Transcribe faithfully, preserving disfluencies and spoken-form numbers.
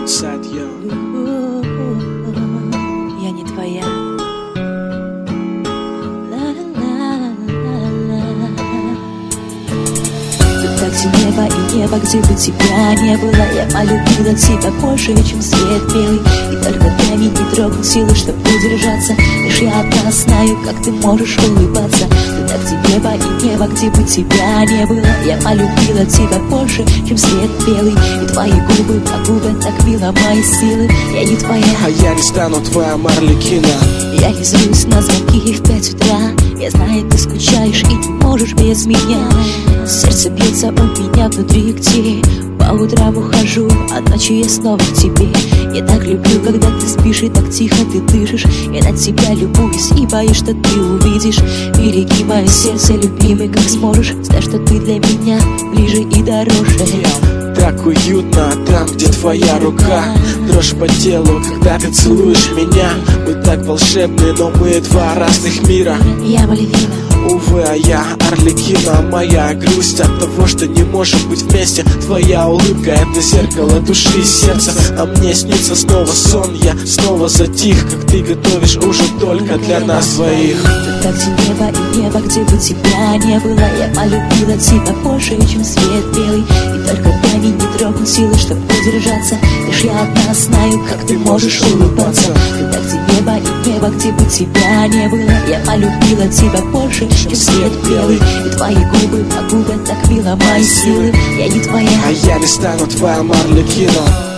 Inside you. Я не твоя. Ты небо и небо, где бы тебя не было. Я полюбила тебя больше, чем свет белый. И только камень не трогал силы, чтоб удержаться. Лишь я одна знаю, как ты можешь улыбаться. Ты так где небо и небо, где бы тебя не было. Я полюбила тебя больше, чем свет белый. И твои губы по губам так била мои силы. Я не твоя. А я не стану твоим Арлекино. Я не злюсь на звонки в пять утра. Я знаю, ты скучаешь и не можешь без меня. Сердце бьется у меня внутри, где по утрам ухожу, а ночью я снова к тебе. Я так люблю, когда ты спишь и так тихо ты дышишь. Я на тебя любуюсь и боюсь, что ты увидишь. Береги мое сердце, любимый, как сможешь. Знай, что ты для меня ближе и дороже. Так уютно там, где твоя рука. Дрожь по телу, когда ты целуешь меня. Мы так волшебны, но мы два разных мира. Я Мальвина. Увы, а я Арлекино. Моя грусть от того, что не можем быть вместе. Твоя улыбка — это зеркало души и сердца. А мне снится снова сон. Я снова затих, как ты готовишь ужин только для нас двоих. Ты так где небо и небо, где бы тебя не было. Я полюбила тебя больше, чем свет белый. И только камень не трогал силы, чтоб удержаться. Лишь я одна знаю, как ты можешь улыбаться. Ты так где небо и небо, где бы тебя не было. Я полюбила тебя больше, чем свет белый. И твои губы по губам так била мои силы. Я не твоя. А я не стану твоим Арлекино.